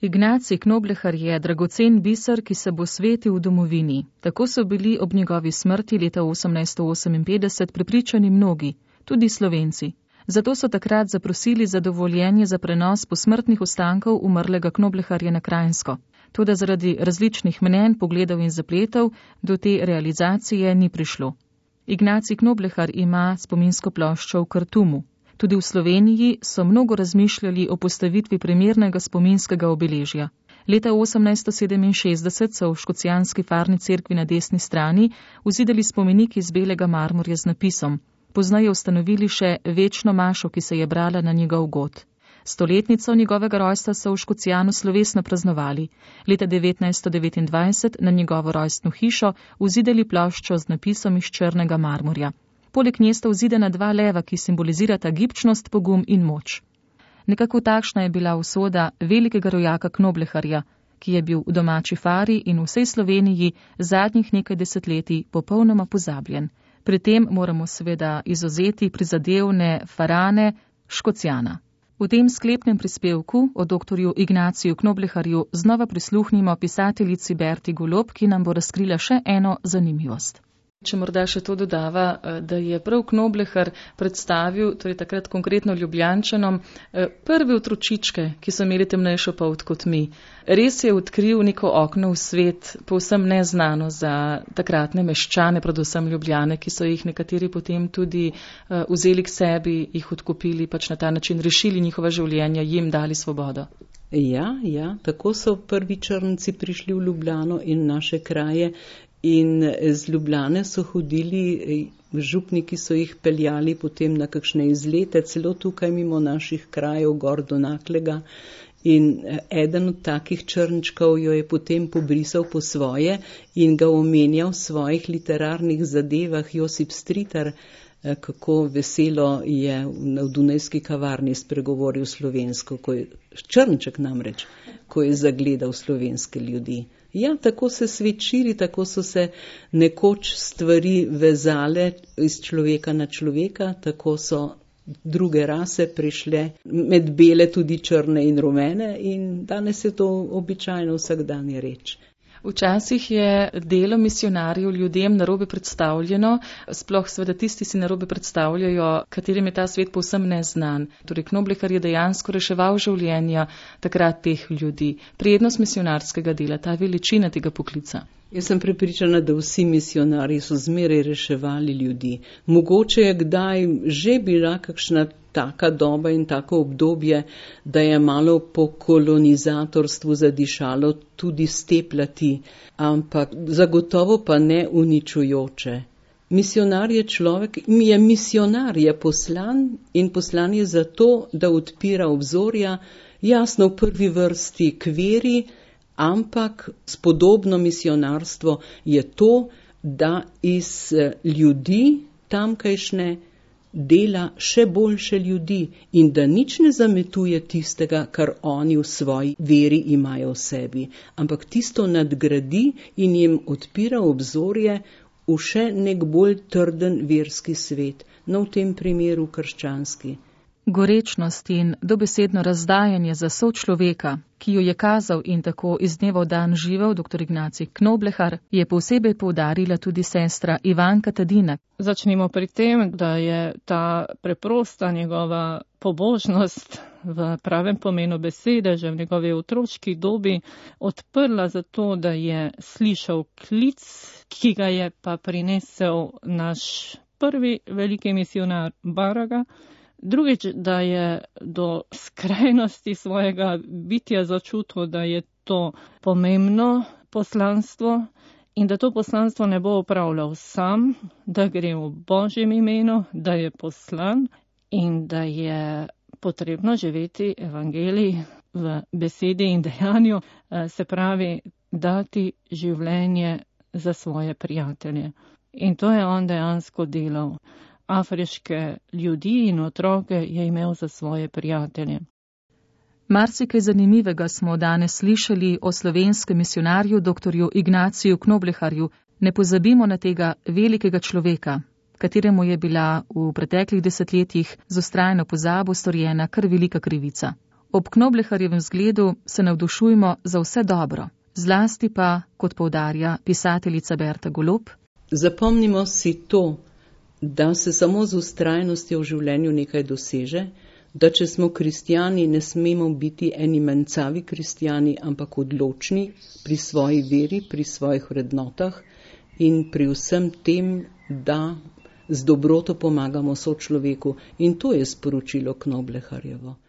Ignacij Knoblehar je dragocen biser, ki se bo svetil v domovini. Tako so bili ob njegovi smrti leta 1858 prepričani mnogi, tudi Slovenci. Zato so takrat zaprosili za dovoljenje za prenos posmrtnih ostankov umrlega Knobleharja na Kranjsko. Toda zaradi različnih mnenj, pogledov in zapletov do te realizacije ni prišlo. Ignacij Knoblehar ima spominsko ploščo v Kartumu. Tudi v Sloveniji so mnogo razmišljali o postavitvi primernega spominskega obeležja. Leta 1867 so v škocjanski farni cerkvi na desni strani vzidali spomenik iz belega marmorja z napisom. Poznaje ustanovili še večno mašo, ki se je brala na njegov god. Stoletnico njegovega rojstva so v Škocjanu slovesno praznovali. Leta 1929 na njegovo rojstno hišo vzidali ploščo z napisom iz črnega marmorja. Poleg nje sta vzidena 2 leva, ki simbolizirata gibčnost, pogum in moč. Nekako takšna je bila usoda velikega rojaka Knobleharja, ki je bil v domači fari in v vsej Sloveniji zadnjih nekaj desetletij popolnoma pozabljen. Pri tem moramo seveda izvzeti prizadevne farane Škocjana. V tem sklepnem prispevku o doktorju Ignaciju Knobleharju znova prisluhnimo pisateljici Berti Golob, ki nam bo razkrila še eno zanimivost. Če morda še to dodava, da je prav Knoblehar predstavil, torej takrat konkretno Ljubljančanom, prve otročičke, ki so imeli temnejšo polt kot mi. Res je odkril neko okno v svet, povsem neznano za takratne meščane, predvsem Ljubljane, ki so jih nekateri potem tudi vzeli k sebi, jih odkupili, pač na ta način rešili njihova življenja, jim dali svobodo. Ja, tako so prvi črnci prišli v Ljubljano in naše kraje. In z Ljubljane so hodili, župniki so jih peljali potem na kakšne izlete, celo tukaj mimo naših krajev, gor do Naklega. In eden od takih črnčkov jo je potem pobrisal po svoje in ga omenjal v svojih literarnih zadevah Josip Stritar, kako veselo je v Dunajski kavarni spregovoril slovensko, črnček namreč, ko je zagledal slovenske ljudi. Ja, tako se svet širi, tako so se nekoč stvari vezale iz človeka na človeka, tako so druge rase prišle, med bele tudi črne in rumene in danes je to običajno vsakdanja reč. Včasih je delo misionarjev ljudem narobe predstavljeno, sploh seveda tisti si narobe predstavljajo, katerim je ta svet povsem neznan. Torej Knoblehar je dejansko reševal življenja takrat teh ljudi. Prijetnost misionarskega dela, ta veličina tega poklica. Jaz sem prepričana, da vsi misionarji so zmeraj reševali ljudi. Mogoče je kdaj že bila kakšna taka doba in tako obdobje, da je malo po kolonizatorstvu zadišalo tudi s te plati, ampak zagotovo pa ne uničujoče. Misionar je človek, je misionar, je poslan in poslan je zato, da odpira obzorja, jasno v prvi vrsti k veri, ampak spodobno misionarstvo je to, da iz ljudi tamkajšnje dela še boljše ljudi in da nič ne zametuje tistega, kar oni v svoji veri imajo v sebi, ampak tisto nadgradi in jim odpira obzorje v še nek bolj trden verski svet, no v tem primeru krščanski. Gorečnost in dobesedno razdajanje za sočloveka, ki jo je kazal in tako iz dneva v dan živel dr. Ignacij Knoblehar, je posebej poudarila tudi sestra Ivanka Tadina. Začnimo pri tem, da je ta preprosta njegova pobožnost v pravem pomenu besede, že v njegovi otroški dobi, odprla zato, da je slišal klic, ki ga je pa prinesel naš prvi veliki misionar Baraga. Drugič, da je do skrajnosti svojega bitja začutil, da je to pomembno poslanstvo in da to poslanstvo ne bo opravljal sam, da gre v Božjem imenu, da je poslan in da je potrebno živeti evangelij v besedi in dejanju, se pravi dati življenje za svoje prijatelje. In to je on dejansko delal. Afriške ljudi in otroke je imel za svoje prijatelje. Marsikaj zanimivega smo danes slišali o slovenskem misionarju dr. Ignaciju Knobleharju. Ne pozabimo na tega velikega človeka, kateremu je bila v preteklih desetletjih z vztrajno pozabo storjena kar velika krivica. Ob Knobleharjevem zgledu se navdušujmo za vse dobro, zlasti pa, kot poudarja pisateljica Berta Golob, zapomnimo si to, da se samo z vztrajnostjo v življenju nekaj doseže, da če smo kristjani, ne smemo biti eni mencavi kristjani, ampak odločni pri svoji veri, pri svojih vrednotah in pri vsem tem, da z dobroto pomagamo sočloveku. In to je sporočilo Knobleharjevo.